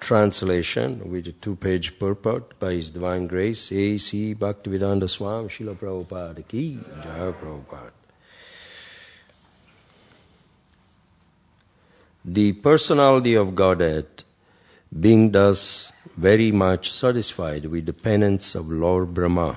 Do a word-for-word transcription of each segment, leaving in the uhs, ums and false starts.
translation with a two-page purport by His Divine Grace, A C Bhaktivedanta Swami Srila Prabhupada Ki Jai Prabhupada. The personality of Godhead, being thus very much satisfied with the penance of Lord Brahma,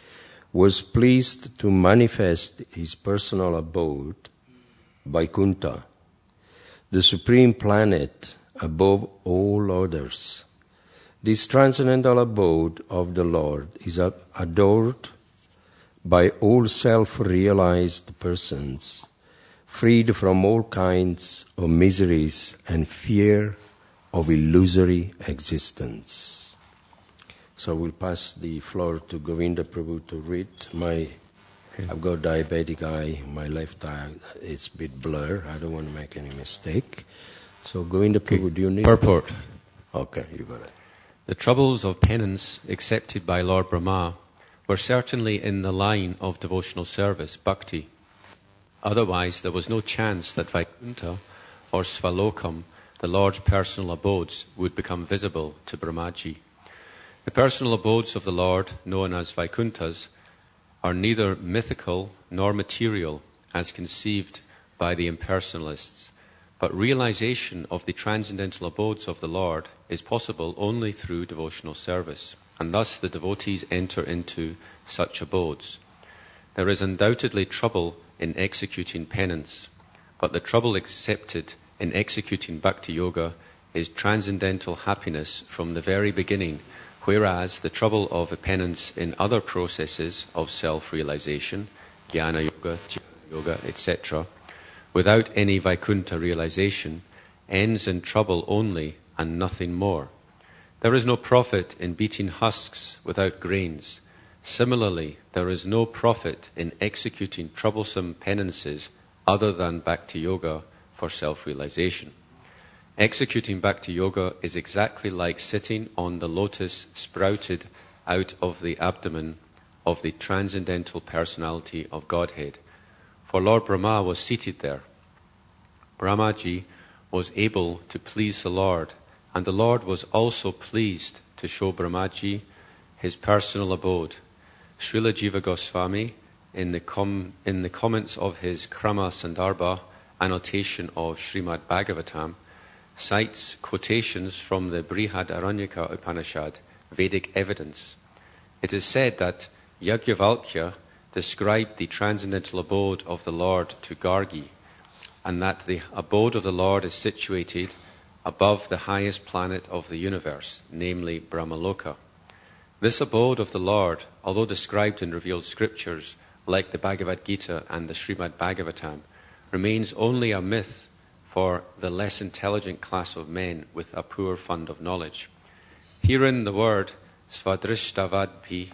was pleased to manifest His personal abode, Vaikuntha, the supreme planet above all others. This transcendental abode of the Lord is adored by all self-realized persons, freed from all kinds of miseries and fear of illusory existence. So we'll pass the floor to Govinda Prabhu to read. My, I've got diabetic eye, my left eye, it's a bit blurred. I don't want to make any mistake. So Govinda Prabhu, okay. Do you need... Purport. Okay, you got it. The troubles of penance accepted by Lord Brahma were certainly in the line of devotional service, bhakti. Otherwise, there was no chance that Vaikuntha or Svalokam, the Lord's personal abodes, would become visible to Brahmaji. The personal abodes of the Lord, known as Vaikunthas, are neither mythical nor material as conceived by the impersonalists, but realization of the transcendental abodes of the Lord is possible only through devotional service, and thus the devotees enter into such abodes. There is undoubtedly trouble in executing penance, but the trouble accepted in executing bhakti yoga is transcendental happiness from the very beginning, whereas the trouble of a penance in other processes of self-realization, jnana yoga, jnana yoga, et cetera, without any Vaikuntha realization, ends in trouble only and nothing more. There is no profit in beating husks without grains. Similarly, there is no profit in executing troublesome penances other than bhakti yoga for self-realization. Executing bhakti yoga is exactly like sitting on the lotus sprouted out of the abdomen of the transcendental personality of Godhead. For Lord Brahma was seated there. Brahmaji was able to please the Lord, and the Lord was also pleased to show Brahmaji his personal abode. Srila Jiva Goswami, in the, com- in the comments of his Krama Sandarbha, annotation of Srimad Bhagavatam, cites quotations from the Brihad Aranyaka Upanishad, Vedic evidence. It is said that Yajnavalkya described the transcendental abode of the Lord to Gargi, and that the abode of the Lord is situated above the highest planet of the universe, namely Brahmaloka. This abode of the Lord, although described in revealed scriptures like the Bhagavad Gita and the Srimad Bhagavatam, remains only a myth for the less intelligent class of men with a poor fund of knowledge. Herein the word svadrishtavadpi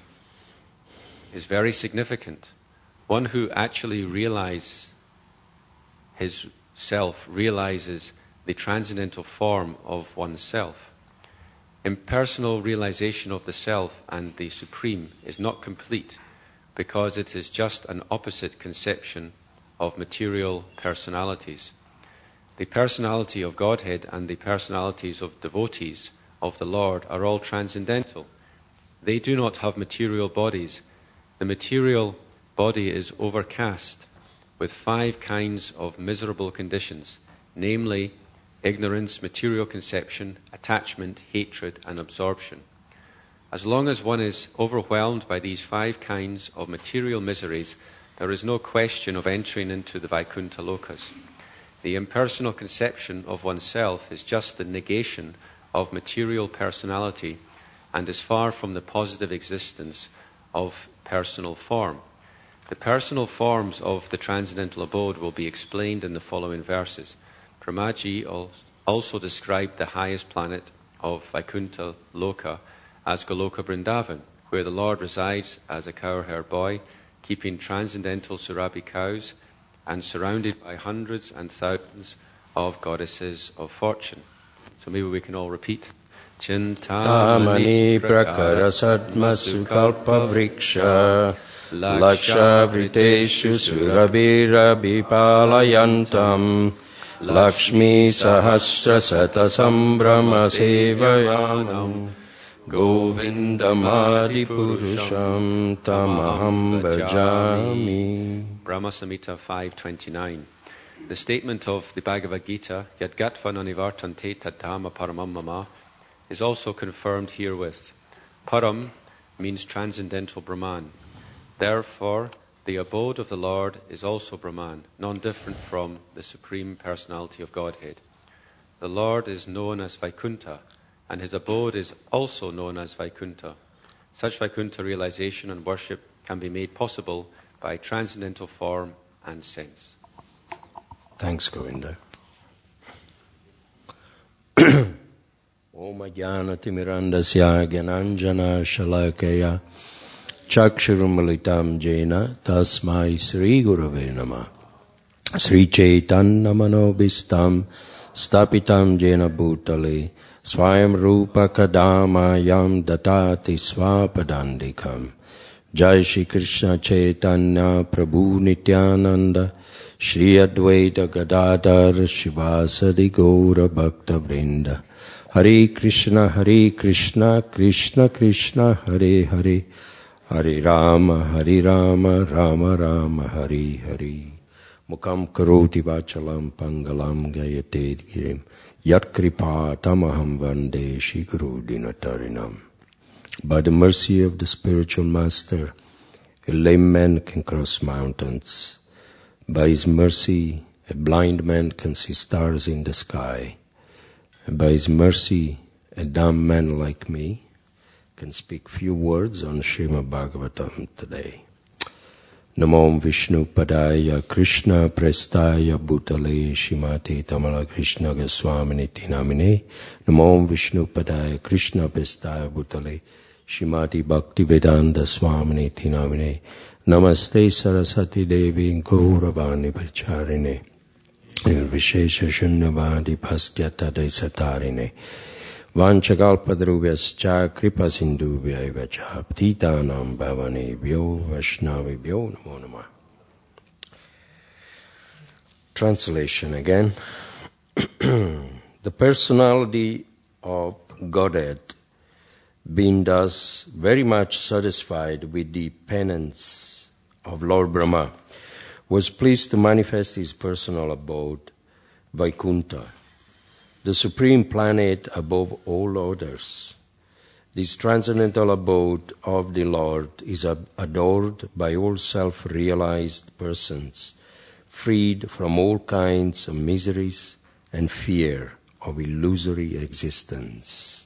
is very significant. One who actually realizes his self realizes the transcendental form of oneself. Impersonal realization of the self and the supreme is not complete because it is just an opposite conception of material personalities. The personality of Godhead and the personalities of devotees of the Lord are all transcendental. They do not have material bodies. The material body is overcast with five kinds of miserable conditions, namely ignorance, material conception, attachment, hatred, and absorption. As long as one is overwhelmed by these five kinds of material miseries, there is no question of entering into the Vaikuntha Lokas. The impersonal conception of oneself is just the negation of material personality and is far from the positive existence of personal form. The personal forms of the transcendental abode will be explained in the following verses. Brahmaji also described the highest planet of Vaikuntha Loka as Goloka Vrindavan, where the Lord resides as a cowherd boy, keeping transcendental Surabhi cows and surrounded by hundreds and thousands of goddesses of fortune. So maybe we can all repeat. Chintamani prakara sadma sukalpa vriksha laksha vriteshu surabhira vipalayantam Lakshmi Sahasrasata Sambrahma Sevayanam Govindamadi Purusham Tamaham Bhajami. Brahma Samhita five twenty-nine. The statement of the Bhagavad Gita, Yadgatva Nanivartante Tadhama Paramam Mama, is also confirmed herewith. Param means transcendental Brahman. Therefore, the abode of the Lord is also Brahman, non-different from the Supreme Personality of Godhead. The Lord is known as Vaikuntha, and his abode is also known as Vaikuntha. Such Vaikuntha realization and worship can be made possible by transcendental form and sense. Thanks, Govinda. Om Jnanati Mirandasya Gyananjana Shalakaya Chakshurumalitam Jena Tasmai Sri Gurave Namah Sri Chaitanya Manobhistam Stapitam Jena Bhutale Swayam Rupa Kadama Yam Datati Swapadandikam Jai Shri Krishna Chaitanya Prabhu Nityananda Shri Advaita Gadadhar Shivasadi Gaura Bhakta Vrinda Hare Krishna Hare Krishna Krishna Krishna Hare Hare Hare Rama Hare Rama Rama Rama Hare Hare Mukam Karoti Vachalam Pangalam Gayate Girim Yat Kripa Tamaham Vande Shri Guru Dinatarinam. By the mercy of the spiritual master, a lame man can cross mountains. By his mercy, a blind man can see stars in the sky. And by his mercy, a dumb man like me can speak few words on Srimad Bhagavatam today. Namo Vishnu Padaya Krishna Prestaya Bhutale Shrimati Tamala Krishna Goswaminiti Namine. Namo Vishnu Padaya Krishna Prestaya Bhutale Shrimati Bhakti Vedanta Swaminiti Namine. Namaste Saraswati Devi Gauravani Pacharine Nirvishesha Shunyavadi Pasyata Desatarine Vanchakalpadruvascha Kripa Sindhuvya Vacha Ptitanam Bhavane Vyo Vaishnavi Vyo Namo Namah. Translation again. The personality of Godhead, being thus very much satisfied with the penance of Lord Brahma, was pleased to manifest his personal abode, Vaikuntha, the supreme planet above all others. This transcendental abode of the Lord is adored by all self-realized persons, freed from all kinds of miseries and fear of illusory existence.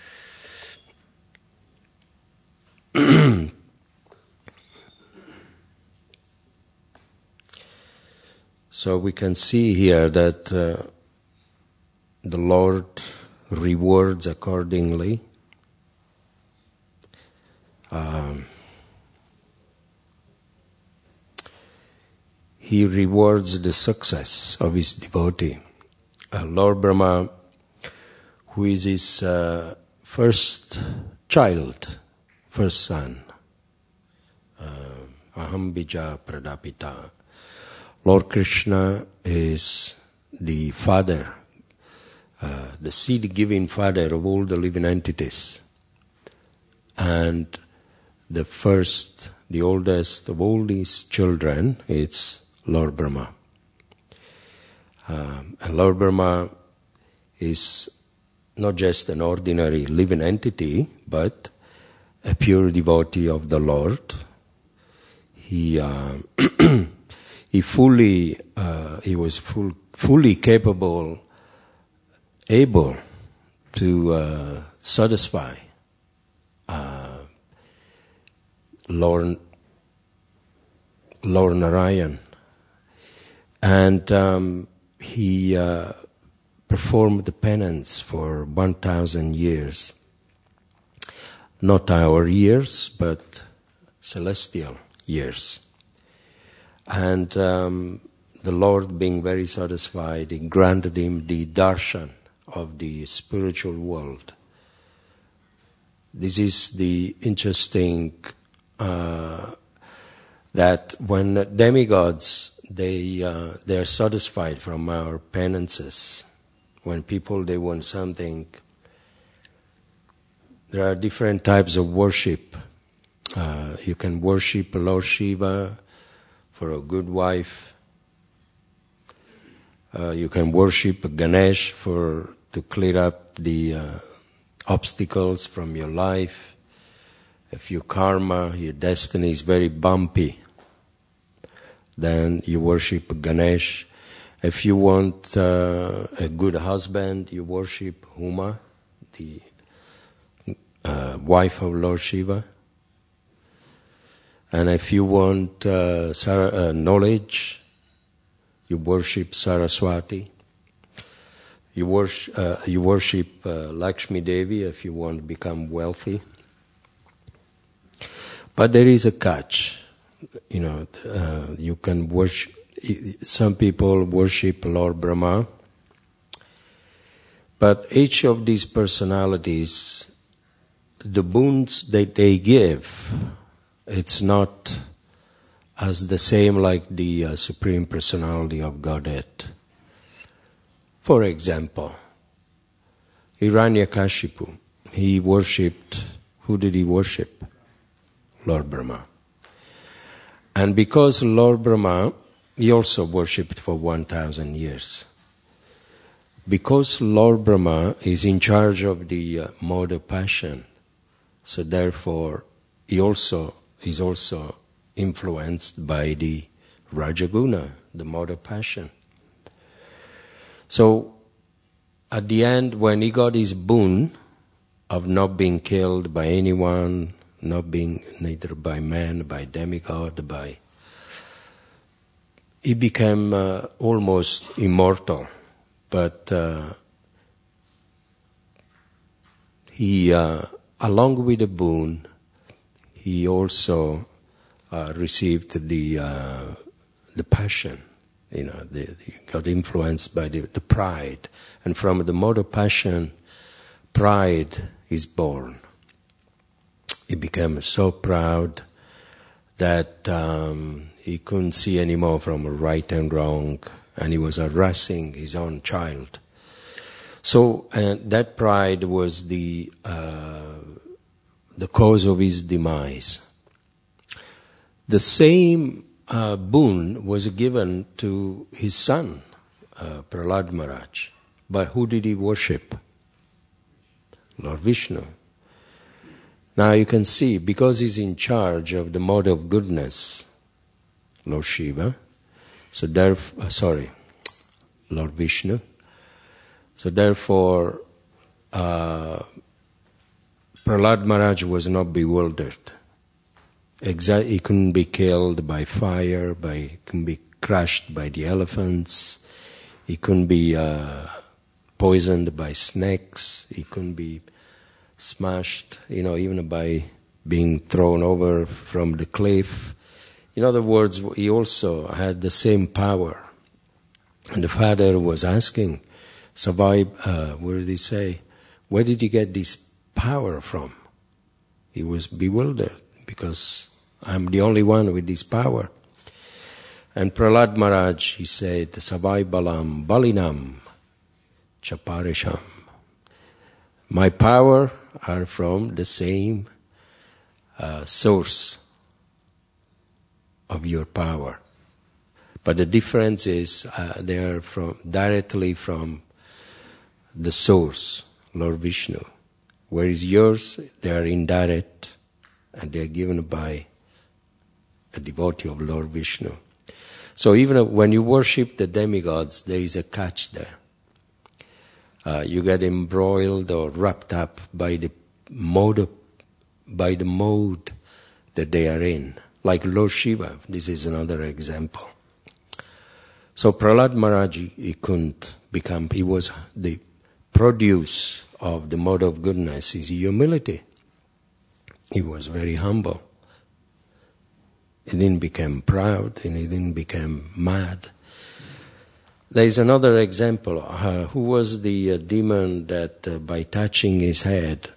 So we can see here that uh, the Lord rewards accordingly. Um, he rewards the success of his devotee. Uh, Lord Brahma, who is his uh, first child, first son, uh, Aham Bija Pradapita. Lord Krishna is the father, uh, the seed-giving father of all the living entities. And the first, the oldest of all these children is Lord Brahma. Um, and Lord Brahma is not just an ordinary living entity, but a pure devotee of the Lord. He uh, he fully uh, he was full, fully capable, able to uh, satisfy uh, Lord Lord Narayan, and um, he uh, performed the penance for one thousand years. Not our years, but celestial years. And um, the Lord, being very satisfied, he granted him the darshan of the spiritual world. This is the interesting uh, that when demigods they uh, they are satisfied from our penances. When people, they want something, there are different types of worship. Uh, you can worship Lord Shiva for a good wife. Uh, you can worship Ganesh for to clear up the uh, obstacles from your life. If your karma, your destiny is very bumpy, then you worship Ganesh. If you want uh, a good husband, you worship Huma, the uh, wife of Lord Shiva. And if you want uh, Sar- uh, knowledge, you worship Saraswati. You worship, uh, you worship uh, Lakshmi Devi if you want to become wealthy. But there is a catch. You know, uh, you can worship, some people worship Lord Brahma, but each of these personalities, the boons that they give, it's not as the same like the uh, Supreme Personality of Godhead. For example, Hiranyakashipu, he worshipped, who did he worship? Lord Brahma. And because Lord Brahma, he also worshipped for one thousand years. Because Lord Brahma is in charge of the uh, mode of passion, so therefore he also is also influenced by the Rajaguna, the mode of passion. So at the end, when he got his boon of not being killed by anyone, not being neither by man, by demigod, by... He became uh, almost immortal, but uh, he, uh, along with the boon, he also uh, received the uh, the passion. You know, the, he got influenced by the, the pride, and from the mode of passion, pride is born. He became so proud that um, he couldn't see anymore from right and wrong, and he was harassing his own child. So uh, that pride was the uh, the cause of his demise. The same uh, boon was given to his son, uh, Prahlad Maharaj. But who did he worship? Lord Vishnu. Now you can see, because he's in charge of the mode of goodness, Lord Shiva, so therefore, uh, sorry, Lord Vishnu, so therefore, uh, Prahlad Maharaj was not bewildered. Exa- he couldn't be killed by fire, by, he couldn't be crushed by the elephants, he couldn't be uh, poisoned by snakes, he couldn't be smashed, you know, even by being thrown over from the cliff. In other words, he also had the same power. And the father was asking, Savai, uh, where did he say, where did he get this power from? He was bewildered because I'm the only one with this power. And Prahlad Maharaj, he said, Savai Balam Balinam Chaparisham. My power are from the same uh, source of your power. But the difference is uh, they are from directly from the source, Lord Vishnu. Whereas yours, they are indirect and they are given by a devotee of Lord Vishnu. So even when you worship the demigods, there is a catch there. Uh, you get embroiled or wrapped up by the mode, of, by the mode that they are in. Like Lord Shiva, this is another example. So Prahlad Maharaj, he couldn't become, he was the produce of the mode of goodness, is humility. He was very humble. He didn't become proud and he didn't become mad. There is another example. Uh, who was the uh, demon that uh, by touching his head,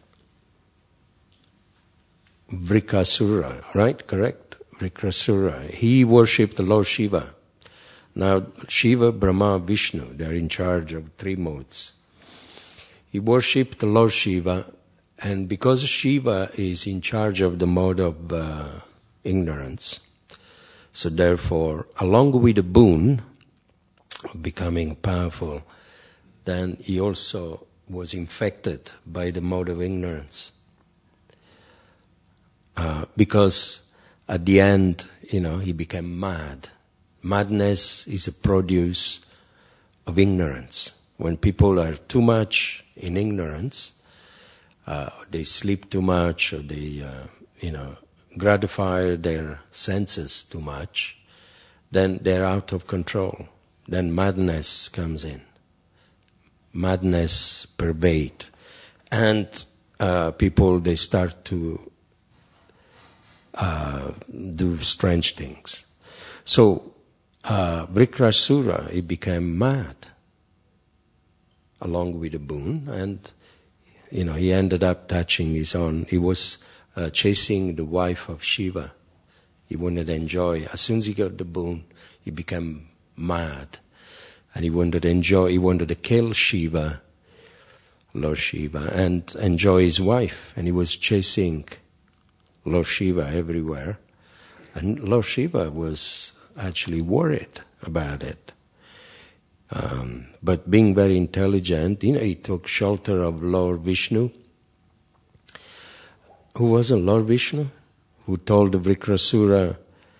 Vrikasura, right? Correct? Vrikasura. He worshipped Lord Shiva. Now, Shiva, Brahma, Vishnu, they're in charge of three modes. He worshipped Lord Shiva, and because Shiva is in charge of the mode of uh, ignorance, so therefore, along with the boon of becoming powerful, then he also was infected by the mode of ignorance. Uh, because at the end, you know, he became mad. Madness is a produce of ignorance. When people are too much in ignorance, uh, they sleep too much, or they, uh, you know, gratify their senses too much, then they're out of control. Then madness comes in. Madness pervades. And uh, people, they start to uh, do strange things. So, uh, Vritrasura, he became mad along with the boon, and, you know, he ended up touching his own. He was uh, chasing the wife of Shiva. He wanted to enjoy. As soon as he got the boon, he became mad. And he wanted to enjoy, he wanted to kill Shiva, Lord Shiva, and enjoy his wife. And he was chasing Lord Shiva everywhere. And Lord Shiva was actually worried about it. Um, but being very intelligent, you know, he took shelter of Lord Vishnu. Who was it, Lord Vishnu? Who told the Vritrasura,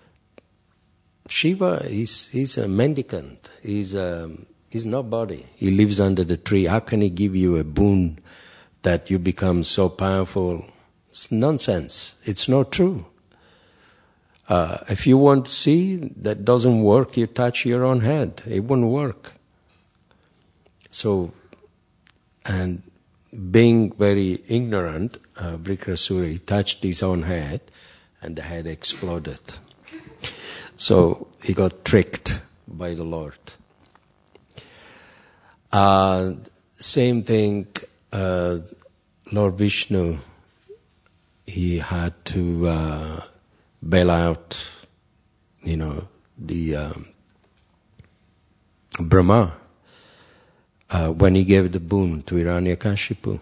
Shiva is he's a mendicant. He's a, he's nobody. He lives under the tree. How can he give you a boon that you become so powerful? It's nonsense. It's not true. Uh, if you want to see that doesn't work, you touch your own head. It won't work. So, and being very ignorant, uh, Vritrasura touched his own head, and the head exploded. So he got tricked by the Lord. Uh, same thing, uh, Lord Vishnu, he had to uh, bail out, you know, the um, Brahma uh, when he gave the boon to Hiranyakashipu.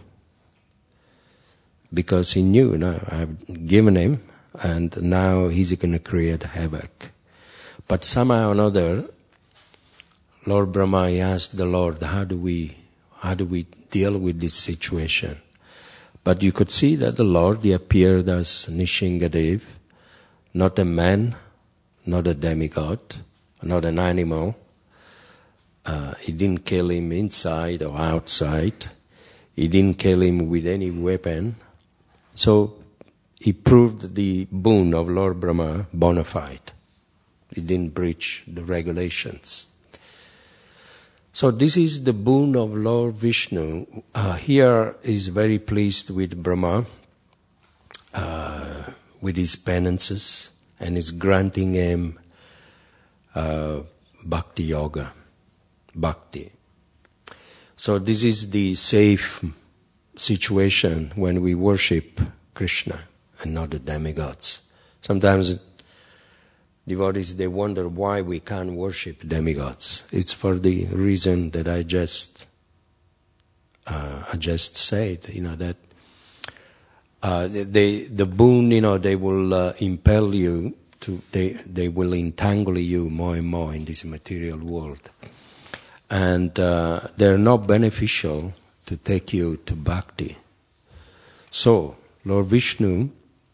Because he knew, no, I've given him, and now he's going to create havoc. But somehow or another, Lord Brahma, he asked the Lord, how do we, how do we deal with this situation? But you could see that the Lord, he appeared as Nishingadev, not a man, not a demigod, not an animal. Uh, he didn't kill him inside or outside. He didn't kill him with any weapon. So he proved the boon of Lord Brahma bona fide. He didn't breach the regulations. So this is the boon of Lord Vishnu. Uh, here is very pleased with Brahma, uh, with his penances, and is granting him uh, bhakti yoga, bhakti. So this is the safe situation when we worship Krishna and not the demigods. Sometimes devotees, they wonder why we can't worship demigods. It's for the reason that I just uh, I just said, you know, that uh, they the boon, you know, they will uh, impel you to, they they will entangle you more and more in this material world, and uh, they're not beneficial to take you to bhakti. So Lord Vishnu,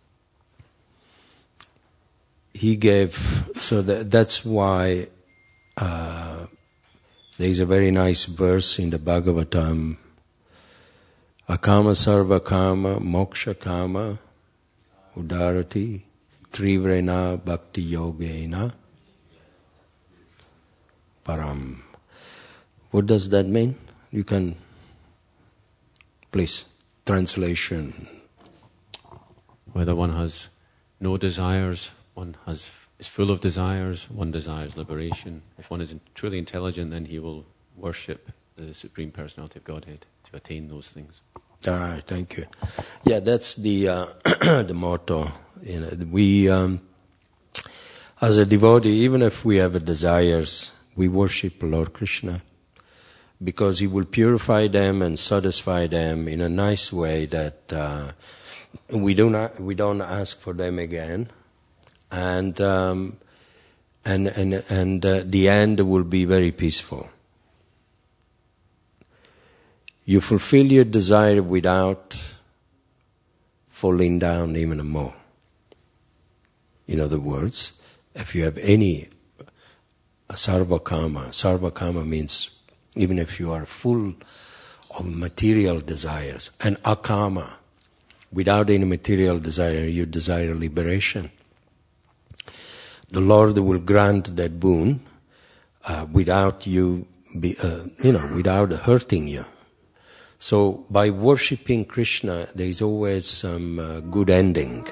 he gave, so that, that's why uh, there is a very nice verse in the Bhagavatam, Akama sarva kama moksha kama udarati trivrena bhakti yogena param. What does that mean? You can, please, translation. Whether one has no desires, one has is full of desires, one desires liberation. If one is truly intelligent, then he will worship the Supreme Personality of Godhead to attain those things. All right, thank you. Yeah, that's the uh, the motto. You know, we, um, as a devotee, even if we have desires, we worship Lord Krishna, because He will purify them and satisfy them in a nice way that uh, we do not we don't ask for them again, and um, and and and uh, the end will be very peaceful. You fulfill your desire without falling down even more. In other words, if you have any sarvakama, sarvakama means even if you are full of material desires, and akama, without any material desire, you desire liberation. The Lord will grant that boon uh, without you, be, uh, you know, without hurting you. So by worshipping Krishna, there is always some uh, good ending.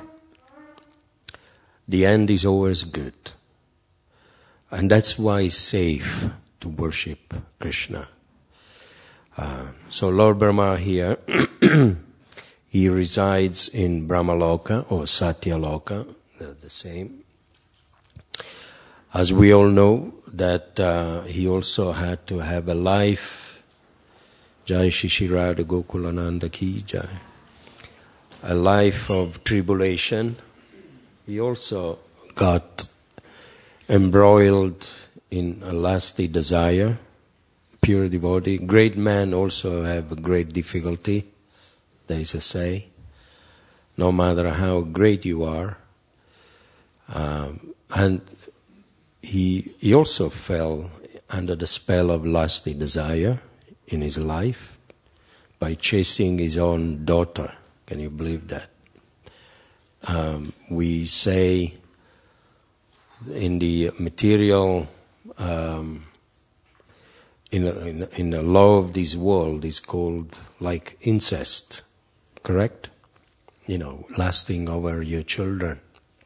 The end is always good. And that's why it's safe to worship Krishna. Uh, so Lord Brahma here, he resides in Brahmaloka or Satyaloka, they're the same. As we all know, that uh, he also had to have a life. Jai Shri Radha Gokulananda Ki Jai. A life of tribulation. He also got embroiled in a lusty desire, pure devotee. Great men also have a great difficulty, there is a say. No matter how great you are. Um, and he, he also fell under the spell of lusty desire in his life by chasing his own daughter. Can you believe that? Um, we say in the material, um, in, a, in, in the law of this world is called like incest, correct? You know, lusting over your children.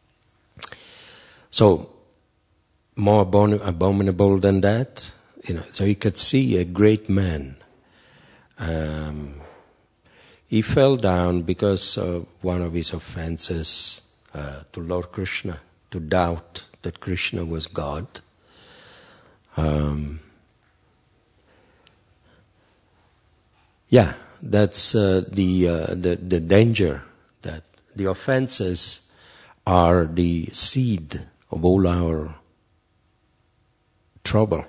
So, more abom- abominable than that, you know, so you could see a great man. Um, he fell down because of one of his offenses uh, to Lord Krishna, to doubt that Krishna was God. Um, yeah, that's uh, the, uh, the the danger, that the offenses are the seed of all our trouble.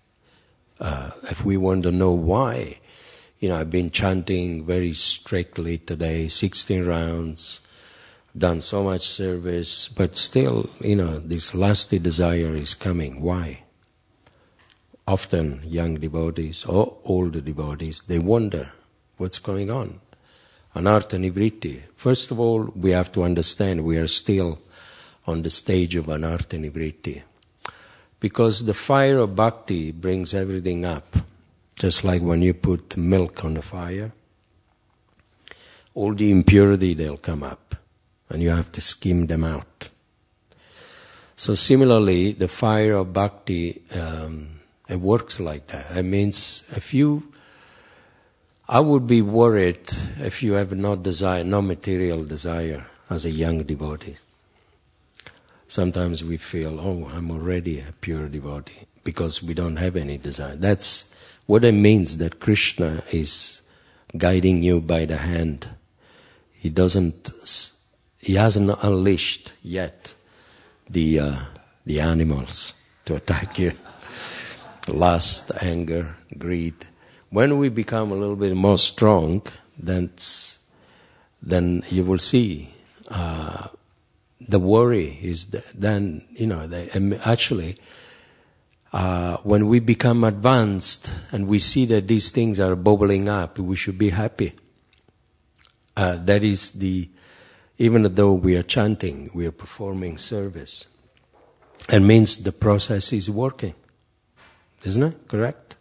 Uh, if we want to know why, you know, I've been chanting very strictly today, sixteen rounds, done so much service, but still, you know, this lusty desire is coming. Why? Often young devotees or older devotees, they wonder what's going on. Anartha nivritti. First of all, we have to understand we are still on the stage of anartha nivritti. Because the fire of bhakti brings everything up. Just like when you put milk on the fire, all the impurity, they'll come up. And you have to skim them out. So similarly, the fire of bhakti, um, it works like that. It means if you, I would be worried if you have no desire, no material desire as a young devotee. Sometimes we feel, oh, I'm already a pure devotee because we don't have any desire. That's what it means, that Krishna is guiding you by the hand. He doesn't, he hasn't unleashed yet the uh, the animals to attack you. Lust, anger, greed. When we become a little bit more strong, then then you will see. Uh, The worry is that then, you know, they, actually, uh, when we become advanced and we see that these things are bubbling up, we should be happy. Uh, that is the, even though we are chanting, we are performing service. It means the process is working. Isn't it? Correct?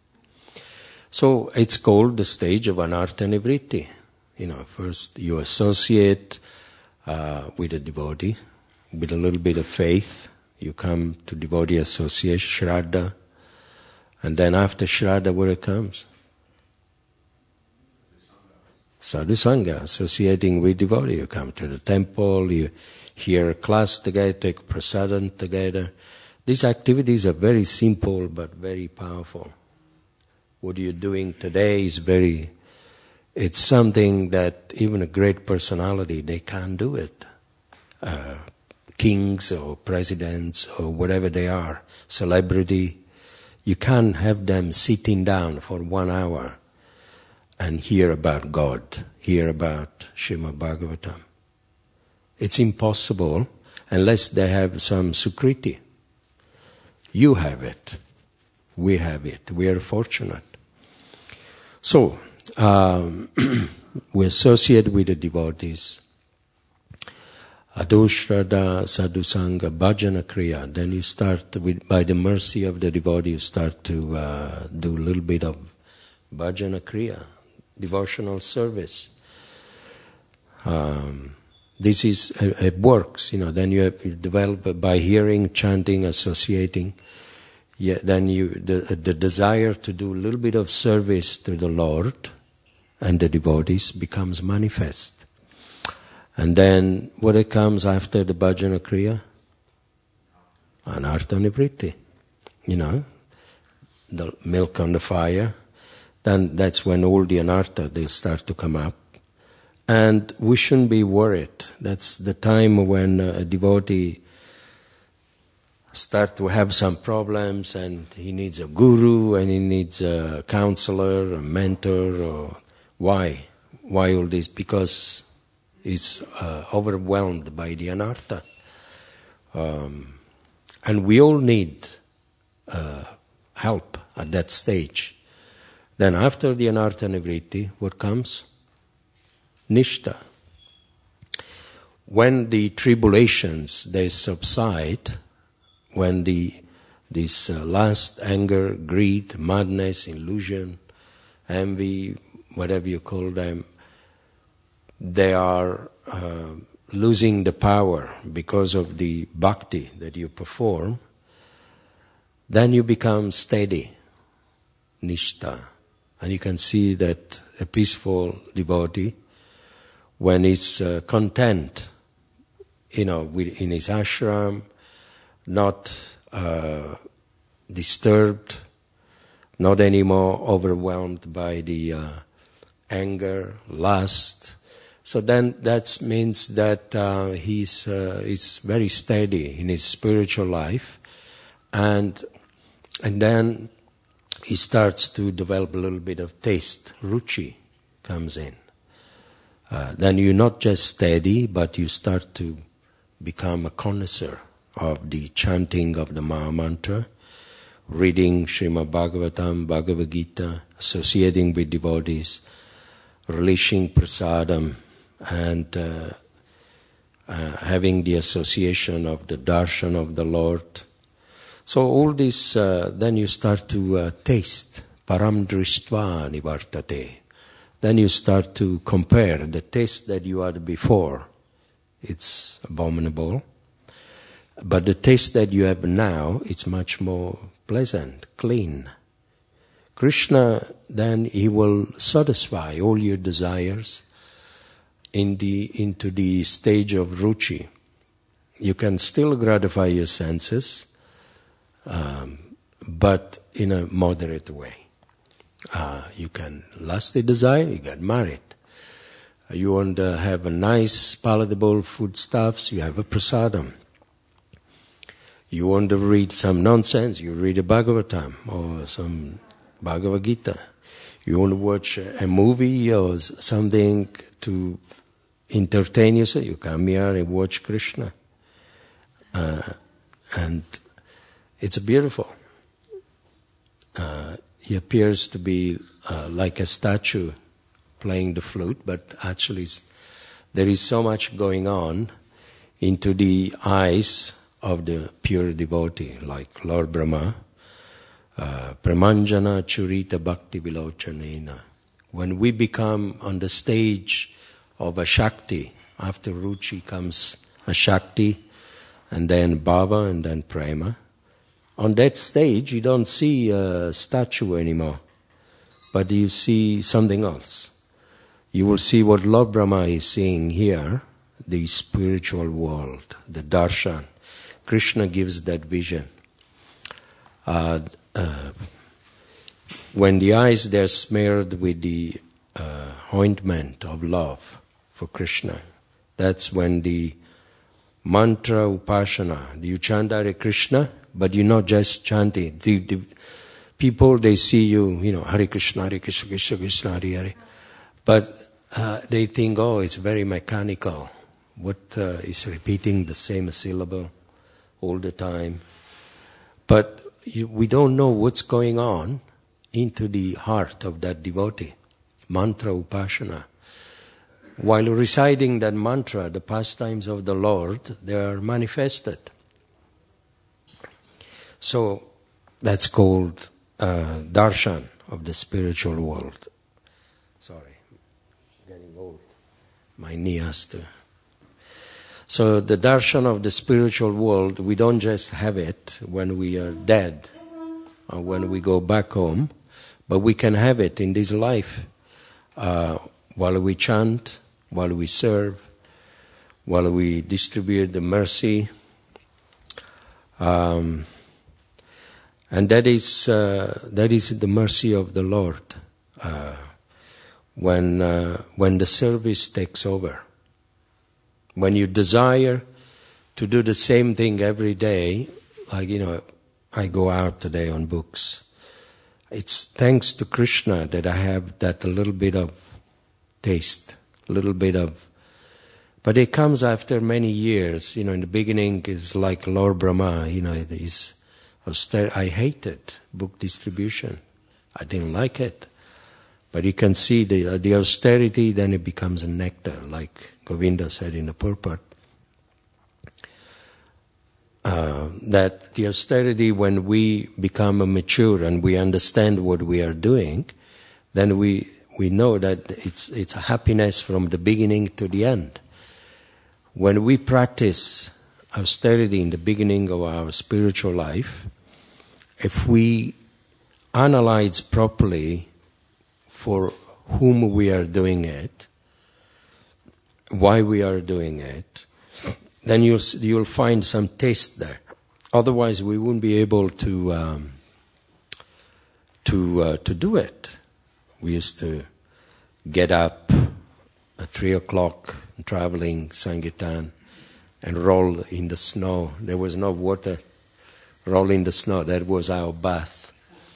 So it's called the stage of anartha nivritti. You know, first you associate Uh, with a devotee, with a little bit of faith. You come to devotee association, Shraddha. And then after Shraddha, where it comes? Sadhu Sangha, associating with devotee. You come to the temple, you hear a class together, take prasadam together. These activities are very simple but very powerful. What you're doing today is very, it's something that even a great personality, they can't do it. Uh, kings or presidents or whatever they are, celebrity, you can't have them sitting down for one hour and hear about God, hear about Srimad Bhagavatam. It's impossible unless they have some sukriti. You have it. We have it. We are fortunate. So, um, we associate with the devotees. Adoshrada sadhusanga bhajana kriya. Then you start with, by the mercy of the devotee, you start to uh, do a little bit of bhajana kriya, devotional service. Um, this is, it, it works, you know, then you, have, you develop by hearing, chanting, associating. Yeah, then you the, the desire to do a little bit of service to the Lord and the devotees becomes manifest. And then what it comes after the bhajana kriya? Anartha nivritti. You know, the milk on the fire. Then that's when all the anartha, they'll start to come up. And we shouldn't be worried. That's the time when a devotee start to have some problems and he needs a guru and he needs a counselor, a mentor. Or why? Why all this? Because he's uh, overwhelmed by the anartha. Um, and we all need uh, help at that stage. Then after the anartha nivritti, what comes? Nishta. When the tribulations, they subside, when the this uh, last anger, greed, madness, illusion, envy, whatever you call them, they are uh, losing the power because of the bhakti that you perform, then you become steady, nishta. And you can see that a peaceful devotee, when he's uh, content, you know, in his ashram, not uh, disturbed, not anymore overwhelmed by the uh, anger, lust. So then that means that uh, he's uh, is very steady in his spiritual life, and and then he starts to develop a little bit of taste, ruchi comes in. Uh, then you're not just steady, but you start to become a connoisseur of the chanting of the Maha Mantra, reading Srimad Bhagavatam, Bhagavad Gita, associating with devotees, relishing prasadam, and uh, uh, having the association of the darshan of the Lord. So all this, uh, then you start to uh, taste, param drishtva nivartate. Then you start to compare the taste that you had before. It's abominable. But the taste that you have now, it's much more pleasant, clean. Krishna, then he will satisfy all your desires in the into the stage of ruchi. You can still gratify your senses, um, but in a moderate way. Uh, you can lust the desire, you get married. Uh, you want to have a nice, palatable foodstuffs, you have a prasadam. You want to read some nonsense, you read a Bhagavatam or some Bhagavad Gita. You want to watch a movie or something to entertain yourself, you come here and watch Krishna. Uh, and it's beautiful. Uh, he appears to be uh, like a statue playing the flute, but actually there is so much going on into the eyes of the pure devotee, like Lord Brahma, uh, Pramanjana Churita Bhakti Vilochanena. When we become on the stage of a Shakti, after Ruchi comes a Shakti, and then Bhava, and then Prema. On that stage, you don't see a statue anymore, but you see something else. You will see what Lord Brahma is seeing here, the spiritual world, the darshan. Krishna gives that vision. uh, uh, when the eyes they're smeared with the uh, ointment of love for Krishna, that's when the mantra upasana, you chant Hare Krishna, but you're not just chanting. The, the people, they see you, you know, Hare Krishna, Hare Krishna, Krishna Krishna, Hare Hare. But uh, they think, oh, it's very mechanical. What uh, is repeating the same syllable all the time? But you, we don't know what's going on into the heart of that devotee. Mantra upasana. While reciting that mantra, the pastimes of the Lord, they are manifested. So that's called uh, darshan of the spiritual world. Sorry, getting old. My knee has to. So the darshan of the spiritual world, we don't just have it when we are dead or when we go back home, but we can have it in this life uh, while we chant, while we serve, while we distribute the mercy. Um, and that is uh, that is the mercy of the Lord uh, when uh, when the service takes over. When you desire to do the same thing every day, like, you know, I go out today on books. It's thanks to Krishna that I have that a little bit of taste, a little bit of... But it comes after many years. You know, in the beginning, it was like Lord Brahma, you know, these auster- I hated book distribution. I didn't like it. But you can see the uh, the austerity, then it becomes a nectar, like Govinda said in the purport. Uh, that the austerity, when we become mature and we understand what we are doing, then we we know that it's it's a happiness from the beginning to the end. When we practice austerity in the beginning of our spiritual life, if we analyze properly for whom we are doing it, why we are doing it, then you'll you'll find some taste there. Otherwise, we wouldn't be able to um, to uh, to do it. We used to get up at three o'clock, traveling Sankirtan, and roll in the snow. There was no water. Roll in the snow. That was our bath.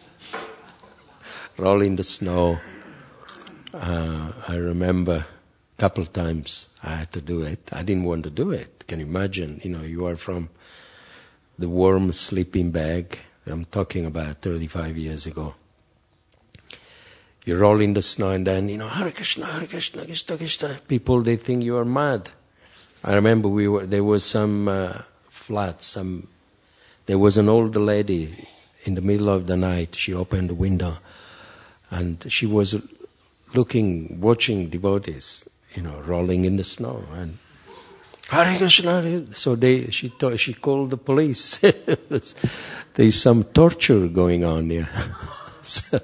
Roll in the snow. Uh, I remember a couple of times I had to do it. I didn't want to do it. Can you imagine? You know, you are from the warm sleeping bag. I'm talking about thirty-five years ago. You roll in the snow and then, you know, Hare Krishna, Hare Krishna, Krishna Krishna. People, they think you are mad. I remember we were, there was some uh, flats, some, there was an old lady in the middle of the night. She opened the window and she was looking, watching devotees, you know, rolling in the snow, and Hare Krishna. Hare. So they, she, to, she called the police. There's some torture going on here. So,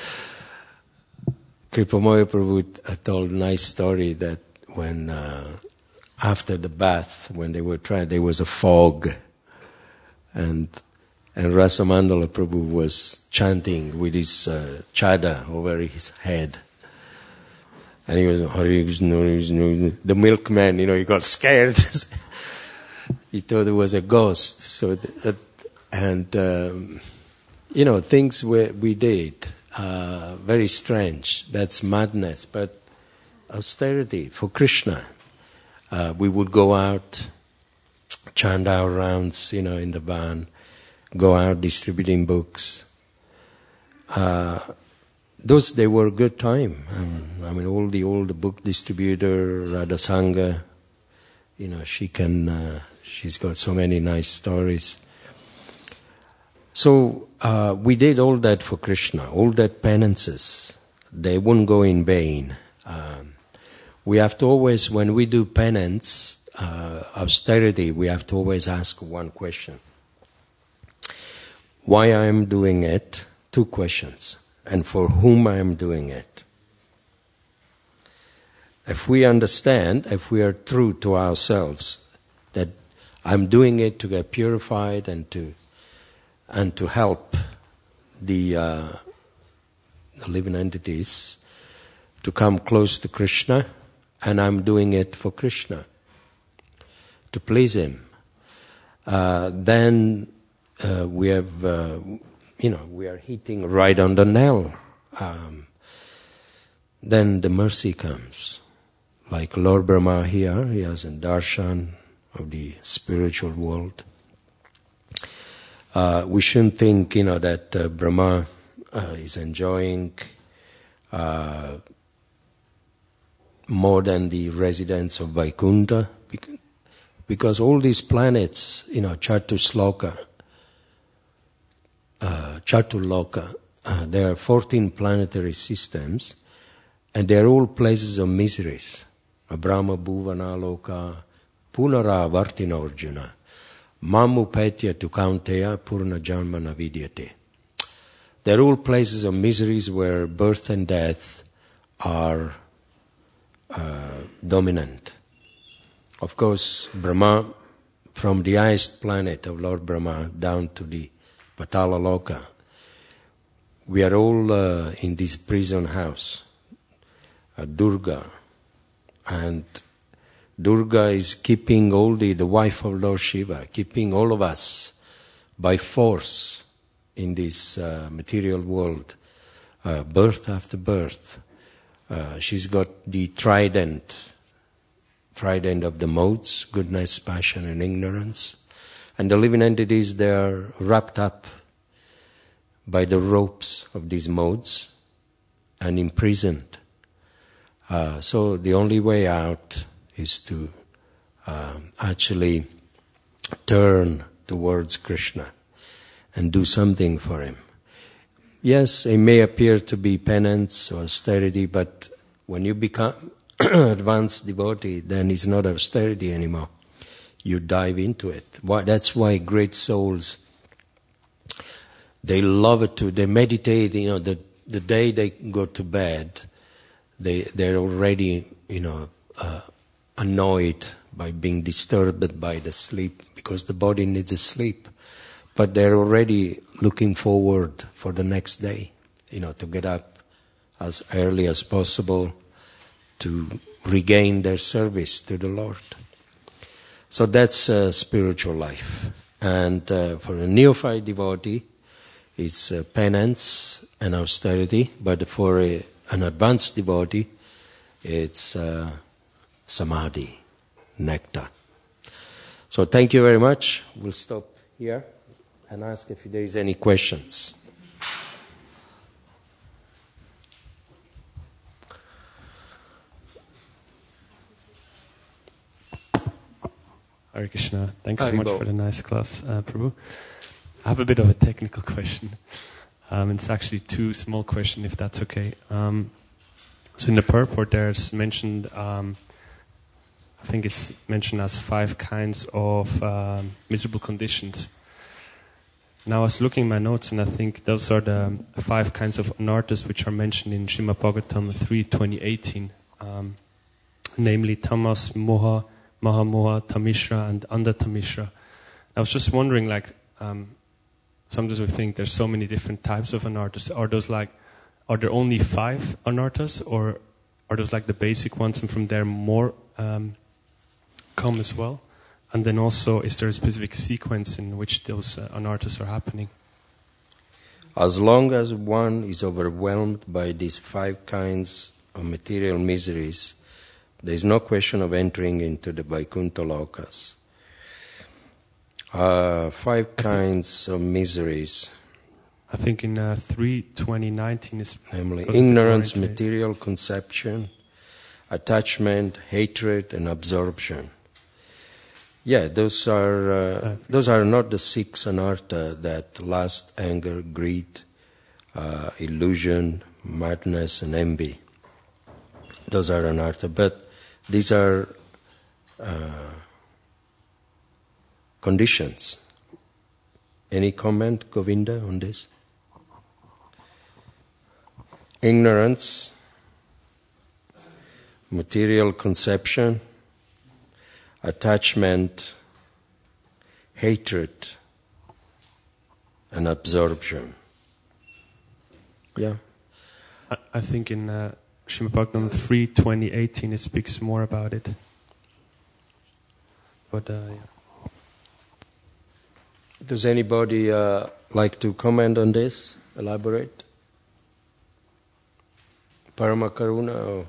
Kripamoya Prabhu told a nice story that when uh, after the bath, when they were trying, there was a fog, and and Rasamandala Prabhu was chanting with his uh, chada over his head. And he was, the milkman, you know, he got scared. He thought it was a ghost. So, that, and, um, you know, things we, we did, uh, very strange. That's madness. But austerity for Krishna. Uh, we would go out, chant our rounds, you know, in the van, go out distributing books. Uh, Those, they were a good time. Um, I mean, all the old book distributor, Radha Sangha, you know, she can, uh, she's got so many nice stories. So, uh, we did all that for Krishna, all that penances. They wouldn't go in vain. Um, we have to always, when we do penance, uh, austerity, we have to always ask one question. Why I am doing it? Two questions. And for whom I am doing it. If we understand, if we are true to ourselves, that I'm doing it to get purified and to and to help the, uh, the living entities to come close to Krishna, and I'm doing it for Krishna, to please Him. Uh, then uh, we have, uh, you know, we are hitting right on the nail. Um, then the mercy comes. Like Lord Brahma here, he has a darshan of the spiritual world. Uh, we shouldn't think, you know, that uh, Brahma uh, is enjoying uh, more than the residents of Vaikuntha, because all these planets, you know, Chatusloka, uh, Chatuloka, uh, there are fourteen planetary systems, and they're all places of miseries. Abrahma Bhuvana Loka, Punara Vartinorjuna, Mamupetya Tukaunteya Purna Janma Navidyate. They're all places of miseries where birth and death are uh, dominant. Of course, Brahma, from the highest planet of Lord Brahma down to the Patala Loka, we are all uh, in this prison house. Uh, Durga, and Durga is keeping all the, the wife of Lord Shiva, keeping all of us by force in this uh, material world, uh, birth after birth. Uh, she's got the trident, trident of the modes, goodness, passion, and ignorance. And the living entities, they are wrapped up by the ropes of these modes and imprisoned. Uh, so the only way out is to um, actually turn towards Krishna and do something for Him. Yes, it may appear to be penance or austerity, but when you become advanced devotee, then it's not austerity anymore. You dive into it. Why, that's why great souls, they love it to, they meditate, you know, the, the day they go to bed, They, they're already, you know, uh, annoyed by being disturbed by the sleep, because the body needs a sleep. But they're already looking forward for the next day, you know, to get up as early as possible to regain their service to the Lord. So that's uh, spiritual life. And uh, for a neophyte devotee, it's uh, penance and austerity, but for a an advanced devotee, it's uh, samadhi, nectar. So thank you very much. We'll stop here and ask if there is any questions. Hare Krishna. Thanks so Haribo. much for the nice class, uh, Prabhu. I have a bit of a technical question. Um, it's actually two small questions, if that's okay. Um, so in the purport, there's mentioned, um, I think it's mentioned as five kinds of um, miserable conditions. Now I was looking at my notes, and I think those are the five kinds of anarthas which are mentioned in Srimad Bhagavatam three twenty eighteen, um, namely tamas, moha, mahamoha, tamishra, and andatamishra. I was just wondering, like, um, sometimes we think there's so many different types of anarthas. Are those like, are there only five anarthas, or are those like the basic ones, and from there more um, come as well? And then also, is there a specific sequence in which those uh, anarthas are happening? As long as one is overwhelmed by these five kinds of material miseries, there is no question of entering into the Vaikuntha lokas. Uh, five kinds of miseries. I think in uh, three twenty nineteen is... Namely, ignorance, material conception, attachment, hatred, and absorption. Yeah, those are uh, uh, those are not the six anartha that lust, anger, greed, uh, illusion, madness, and envy. Those are anartha, but these are uh, conditions. Any comment, Govinda, on this? Ignorance, material conception, attachment, hatred, an absorption. Yeah. I, I think in uh, Srimad Bhagavatam three twenty eighteen it speaks more about it. But uh, yeah. Does anybody uh, like to comment on this? Elaborate? Parama Karuna? Or?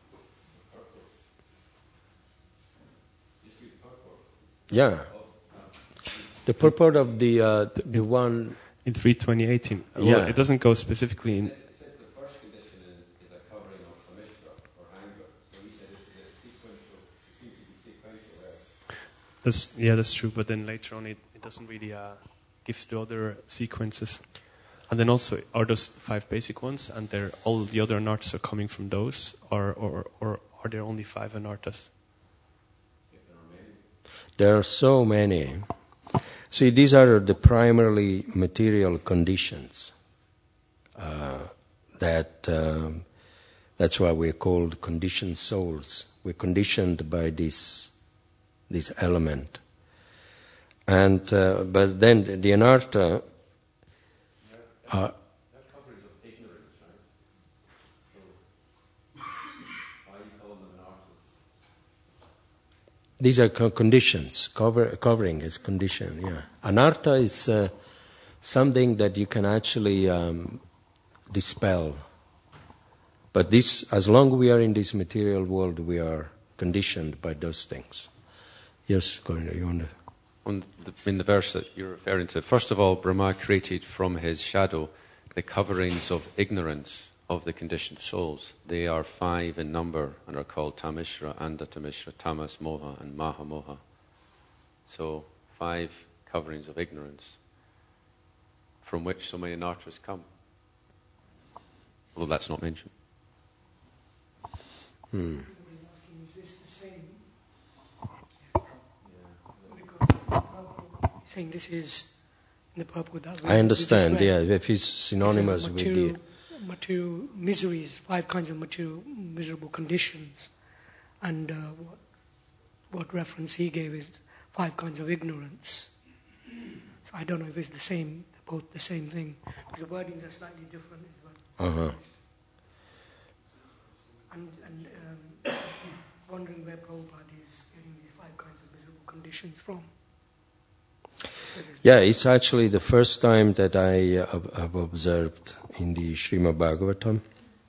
Yeah. The purport of the uh, the, the one in three twenty eighteen. Well, yeah. It doesn't go specifically in. It says the first condition is a covering of samishra or anger. So he said it's a sequential. It seems to be sequential there. That's, yeah, that's true. But then later on, it, it doesn't really uh, give the other sequences. And then also, are those five basic ones, and they're, all the other anarthas are coming from those, or or or are there only five anarthas? There are so many. See, these are the primarily material conditions. Uh, that um, that's why we're called conditioned souls. We're conditioned by this this element. And uh, but then the, the anartha are. These are co- conditions. Cover, covering is condition, yeah. Anartha is uh, something that you can actually um, dispel. But this, as long as we are in this material world, we are conditioned by those things. Yes, Gorinda, you want to... On the, in the verse that you're referring to, first of all, Brahma created from his shadow the coverings of ignorance of the conditioned souls. They are five in number and are called Tamishra, Andatamishra, Tamas, Moha, and Mahamoha. So, five coverings of ignorance from which so many anarthas come. Although that's not mentioned. Hmm. Saying this is in the purport that I understand, yeah, if it's synonymous with the... material miseries, five kinds of material miserable conditions, and uh, what, what reference he gave is five kinds of ignorance. So I don't know if it's the same, both the same thing, because the wordings are slightly different. Uh-huh. And, and um, wondering where Prabhupada is getting these five kinds of miserable conditions from. Yeah, it's actually the first time that I uh, have observed in the Srimad Bhagavatam.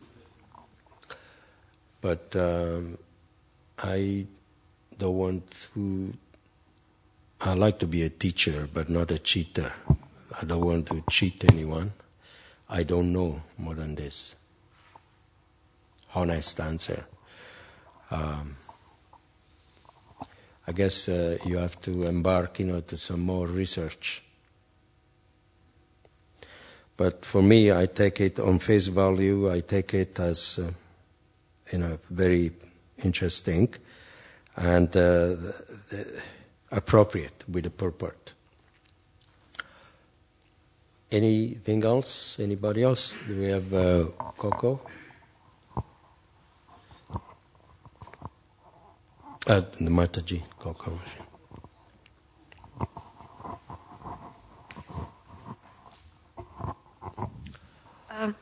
But um, I don't want to... I like to be a teacher, but not a cheater. I don't want to cheat anyone. I don't know more than this. Honest answer. Um, I guess uh, you have to embark, you know, to some more research. But for me, I take it on face value. I take it as, uh, you know, very interesting and uh, appropriate with the purport. Anything else? Anybody else? Do we have uh, Coco? Uh, the Mataji, Coco. Um,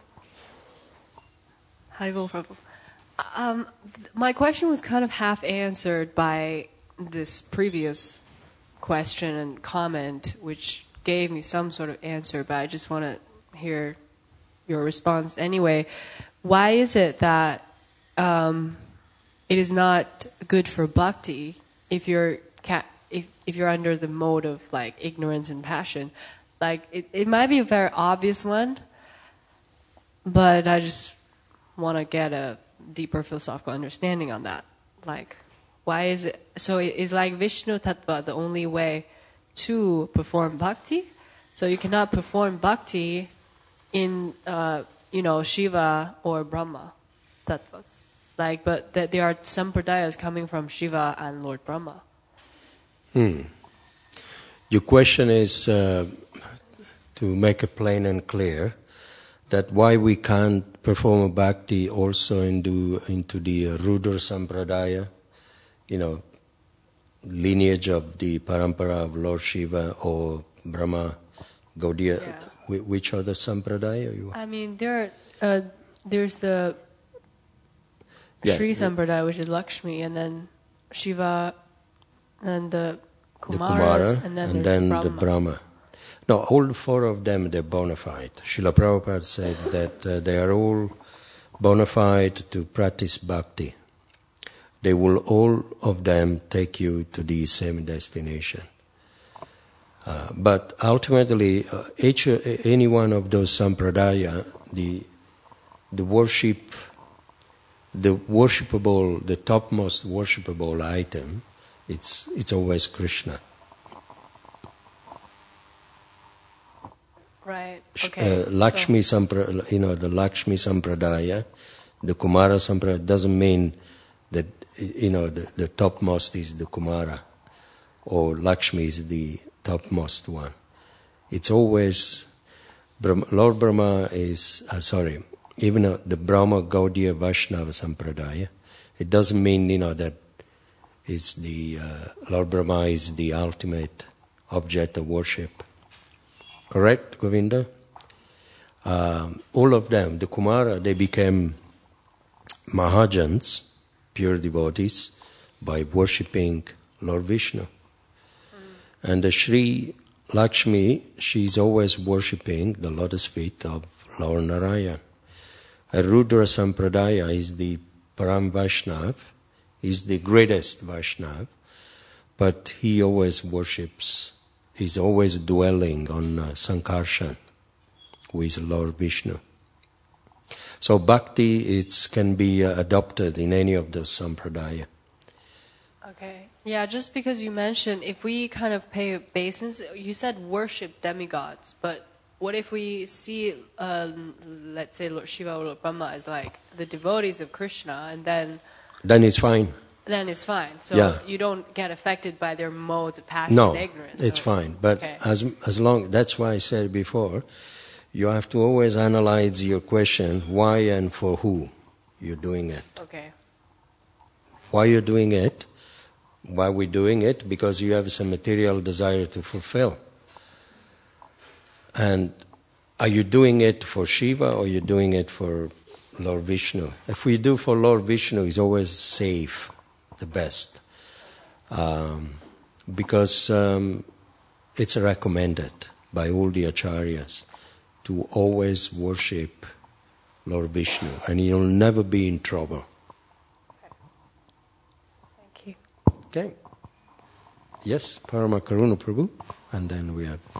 Haribol Prabhu. Um, th- my question was kind of half answered by this previous question and comment, which gave me some sort of answer, but I just want to hear your response anyway. Why is it that um, it is not good for bhakti if you're ca- if if you're under the mode of like ignorance and passion? Like it, it might be a very obvious one, but I just want to get a deeper philosophical understanding on that. Like, why is it so? Is like Vishnu Tattva the only way to perform bhakti? So you cannot perform bhakti in uh, you know Shiva or Brahma tattvas. Like, but th- there are sampradayas coming from Shiva and Lord Brahma. Hmm. Your question is uh, to make it plain and clear that why we can't perform a bhakti also into into the uh, Rudra Sampradaya, you know, lineage of the parampara of Lord Shiva or Brahma, Gaudiya. Yeah. Wh- Which other sampradaya? You I mean, there uh, there's the Yeah, Sri the- Sampradaya, which is Lakshmi, and then Shiva, and the the Kumaras, Kumara, and then and there's then Brahma. the Brahma. No, all four of them, they're bona fide. Srila Prabhupada said that uh, they are all bona fide to practice bhakti. They will all of them take you to the same destination. Uh, but ultimately, uh, each, uh, any one of those sampradaya, the the worship, the worshipable, the topmost worshipable item, it's it's always Krishna. Right. Okay. Uh, Lakshmi Sampra, you know, the Lakshmi Sampradaya, the Kumara Sampradaya doesn't mean that, you know, the, the topmost is the Kumara or Lakshmi is the topmost one. It's always, Brahma, Lord Brahma is, uh, sorry, even uh, the Brahma Gaudiya Vaishnava Sampradaya, it doesn't mean, you know, that is the, uh, Lord Brahma is the ultimate object of worship. Correct, Govinda? Um, all of them, the Kumara, they became Mahajans, pure devotees, by worshipping Lord Vishnu. Mm. And the Sri Lakshmi, she's always worshipping the lotus feet of Lord Narayan. A Rudra Sampradaya is the Param Vaishnav, is the greatest Vaishnav, but he always worships. He's always dwelling on uh, Sankarshan, who is Lord Vishnu. So bhakti it's, can be uh, adopted in any of those sampradaya. Okay. Yeah, just because you mentioned if we kind of pay obeisance, you said worship demigods, but what if we see, uh, let's say Lord Shiva or Lord Brahma as like the devotees of Krishna, and then... Then it's fine. Then it's fine. So Yeah. you don't get affected by their modes of passion No, and ignorance. it's so- fine. But okay. as as long, that's why I said before, you have to always analyze your question, why and for who you're doing it. Okay. Why you're doing it, why we're doing it, because you have some material desire to fulfill. And are you doing it for Shiva or you're doing it for Lord Vishnu? If we do for Lord Vishnu, it's always safe, the best. Um, because um, it's recommended by all the acharyas to always worship Lord Vishnu, and you'll never be in trouble. Thank you. Okay. Yes, Parama Karuna Prabhu, and then we have.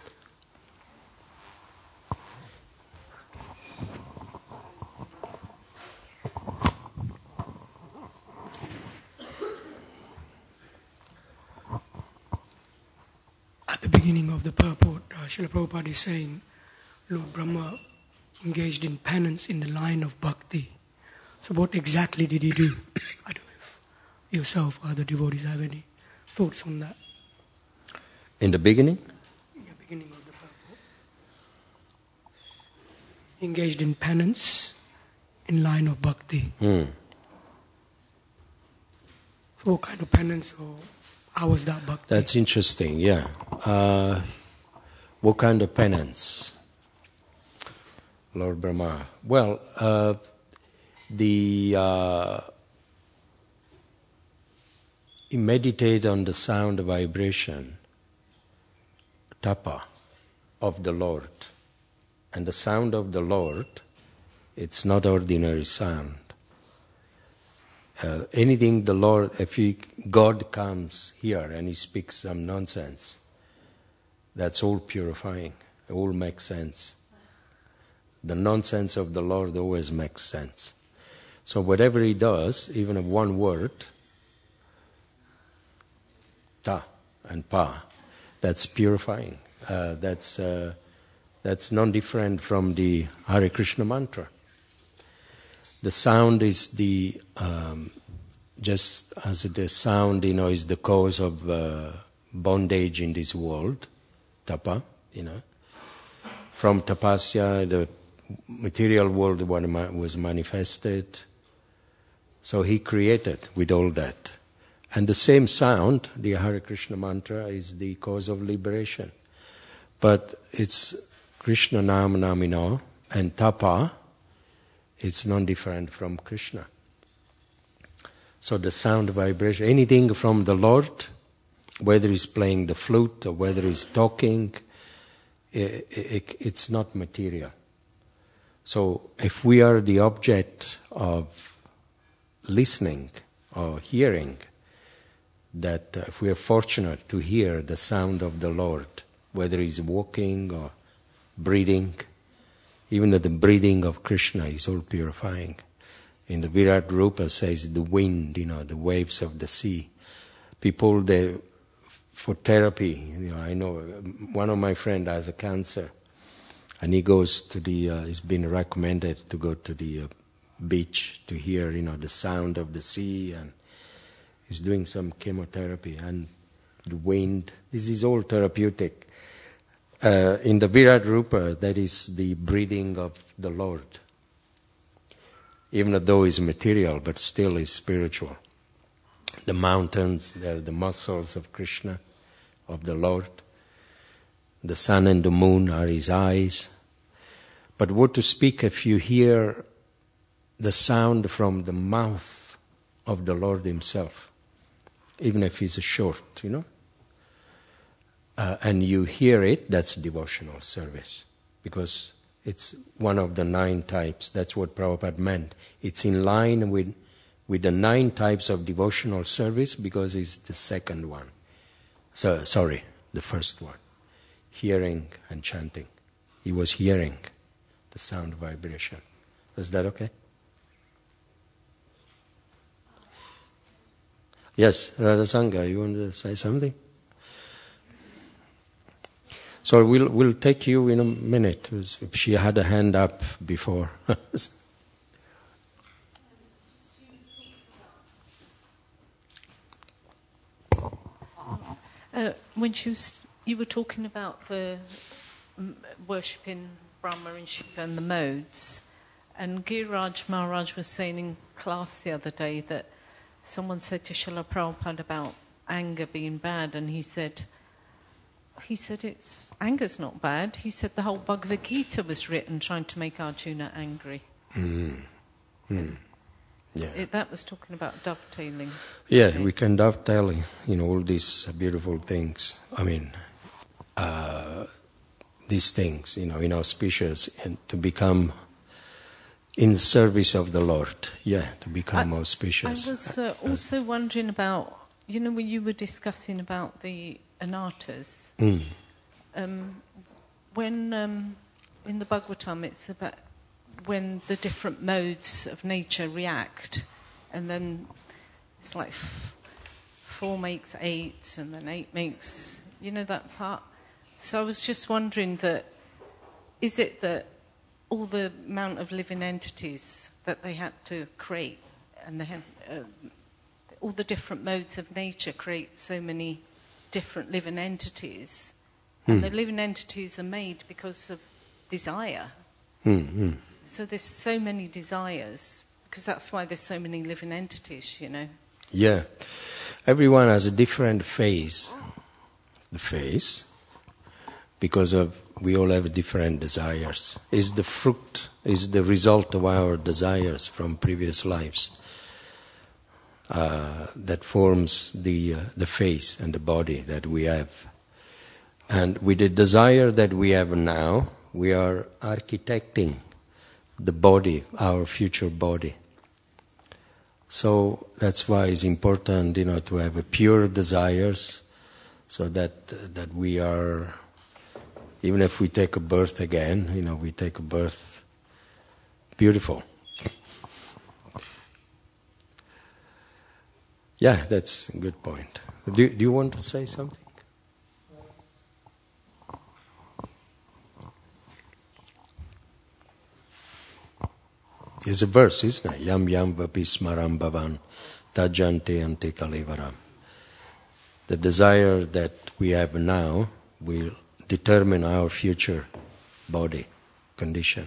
At the beginning of the purport, uh, Srila Prabhupada is saying Lord Brahma engaged in penance in the line of bhakti. So what exactly did he do? I don't know if yourself or other devotees have any thoughts on that. In the beginning? In the beginning of the purport. Engaged in penance in line of bhakti. Hmm. So what kind of penance or how was that bhakti? That's interesting, yeah. Uh, what kind of penance? Lord Brahma. Well, uh, the uh, you meditate on the sound vibration, tapa, of the Lord. And the sound of the Lord, it's not ordinary sound. Uh, anything the Lord, if he, God comes here and he speaks some nonsense, that's all purifying. It all makes sense. The nonsense of the Lord always makes sense. So whatever he does, even if one word, ta and pa, that's purifying. Uh, that's uh, that's non-different from the Hare Krishna mantra. The sound is the um, just as the sound, you know, is the cause of uh, bondage in this world, tapa, you know. From tapasya, the material world was manifested. So he created with all that. And the same sound, the Hare Krishna mantra, is the cause of liberation. But it's Krishna Nam Namino and Tapa, it's non-different from Krishna. So the sound vibration, anything from the Lord, whether he's playing the flute or whether he's talking, it, it, it's not material. So if we are the object of listening or hearing, that uh, if we are fortunate to hear the sound of the Lord, whether he's walking or breathing, even the breathing of Krishna is all purifying. In the Virat Rupa says the wind, you know, the waves of the sea. People, they, for therapy, you know, I know one of my friends has a cancer, and he goes to the, uh, he's been recommended to go to the uh, beach to hear, you know, the sound of the sea, and he's doing some chemotherapy, and the wind, this is all therapeutic. Uh, in the Virat Rupa, that is the breathing of the Lord. Even though it's material, but still is spiritual. The mountains, they're the muscles of Krishna, of the Lord. The sun and the moon are his eyes. But what to speak if you hear the sound from the mouth of the Lord himself, even if it's short, you know? Uh, and you hear it, that's devotional service. Because it's one of the nine types. That's what Prabhupada meant. It's in line with, with the nine types of devotional service because it's the second one. So, sorry, the first one. Hearing and chanting. He was hearing the sound vibration. Is that okay? Yes, Radha Sangha, you want to say something? So we'll we'll take you in a minute. She had a hand up before. uh, when you you were talking about the worshipping Brahma and Shiva and the modes, and Giriraj Maharaj was saying in class the other day that someone said to Srila Prabhupada about anger being bad, and he said, he said it's anger's not bad. He said the whole Bhagavad Gita was written trying to make Arjuna angry. Mm. Mm. Yeah. It, that was talking about dovetailing. Yeah, okay. We can dovetail, you know, all these beautiful things. I mean, uh, these things, you know, inauspicious, and to become in service of the Lord. Yeah, to become I, auspicious. I was uh, also wondering about, you know, when you were discussing about the anartas, mm. um, when um, in the Bhagavatam it's about when the different modes of nature react, and then it's like f- four makes eight, and then eight makes, you know, that part. So I was just wondering that, is it that all the amount of living entities that they had to create, and they had, uh, all the different modes of nature create so many different living entities, hmm. and the living entities are made because of desire. Hmm. So there's so many desires, because that's why there's so many living entities, you know. Yeah. Everyone has a different phase. The phase, because of we all have different desires. Is the fruit, is the result of our desires from previous lives. Uh, that forms the uh, the face and the body that we have. And with the desire that we have now, we are architecting the body, our future body. So that's why it's important, you know, to have a pure desires, so that uh, that we are, even if we take a birth again, you know, we take a birth beautiful. Yeah, that's a good point. Do, do you want to say something? It's a verse, isn't it? Yam yam vapi smaram bhavan tajante ante kalevaram. The desire that we have now will determine our future body condition.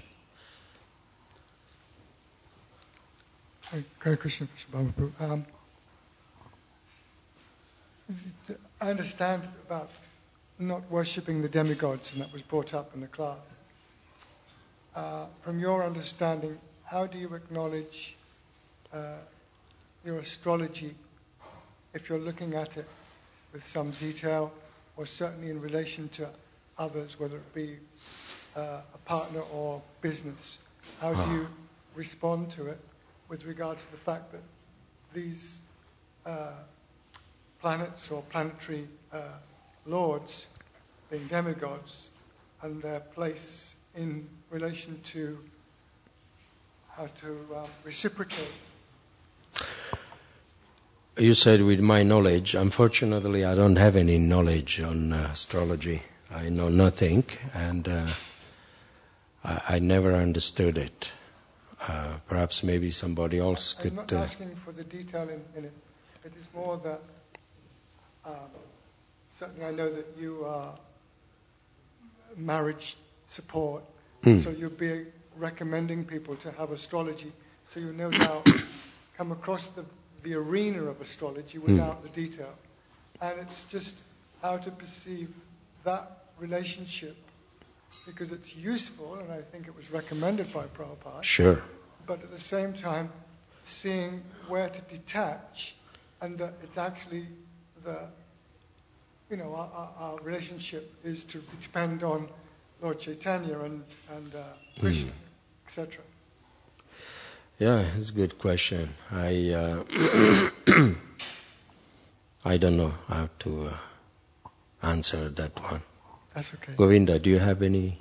Hare Krishna, Prabhu. Um, I understand about not worshipping the demigods, and that was brought up in the class. Uh, from your understanding, how do you acknowledge uh, your astrology if you're looking at it with some detail, or certainly in relation to others, whether it be uh, a partner or business? How do you respond to it with regard to the fact that these uh, planets or planetary uh, lords, being demigods, and their place in relation to how to uh, reciprocate? You said with my knowledge. Unfortunately, I don't have any knowledge on uh, astrology. I know nothing, and uh, I, I never understood it. Uh, perhaps maybe somebody else could... I'm not uh, asking for the detail in, in it. It is more that um, certainly I know that you are marriage support, Hmm. so you'll be recommending people to have astrology, so you no doubt come across the, the arena of astrology without the detail. And it's just how to perceive that relationship, because it's useful, and I think it was recommended by Prabhupada. Sure. But at the same time, seeing where to detach, and that it's actually the, you know, our, our, our relationship is to depend on Lord Chaitanya and, and uh, Krishna, et cetera. Yeah, it's a good question. I uh, I don't know how to uh, answer that one. That's okay. Govinda, do you have any?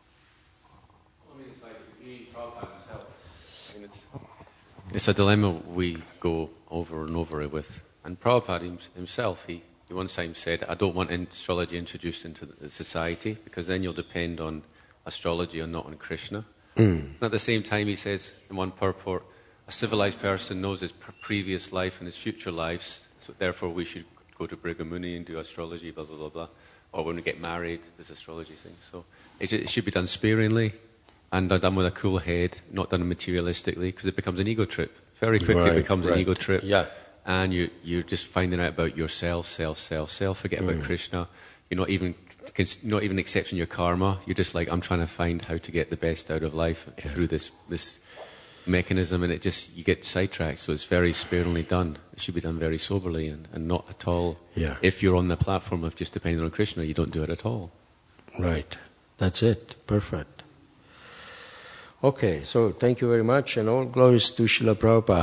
I mean, it's like he, Prabhupada himself. I mean, it's, it's a dilemma we go over and over with. And Prabhupada himself, he, he one time said, I don't want astrology introduced into the society, because then you'll depend on astrology and not on Krishna. Mm. And at the same time, he says in one purport, a civilized person knows his previous life and his future lives, so therefore we should go to Brigamuni and do astrology, blah, blah, blah, blah. Or when we get married, there's astrology thing. So it, it should be done sparingly and done with a cool head, not done materialistically, because it becomes an ego trip. Very quickly Right, it becomes right. an ego trip. Yeah. And you, you're just finding out about yourself, self, self, self. Forget about Krishna. You're not even not even accepting your karma. You're just like, I'm trying to find how to get the best out of life Yeah. through this this mechanism, and it just, you get sidetracked. So it's very sparingly done. It should be done very soberly and, and not at all. Yeah. If you're on the platform of just depending on Krishna, you don't do it at all. Right. That's it. Perfect. Okay, so thank you very much, and all glories to Srila Prabhupada.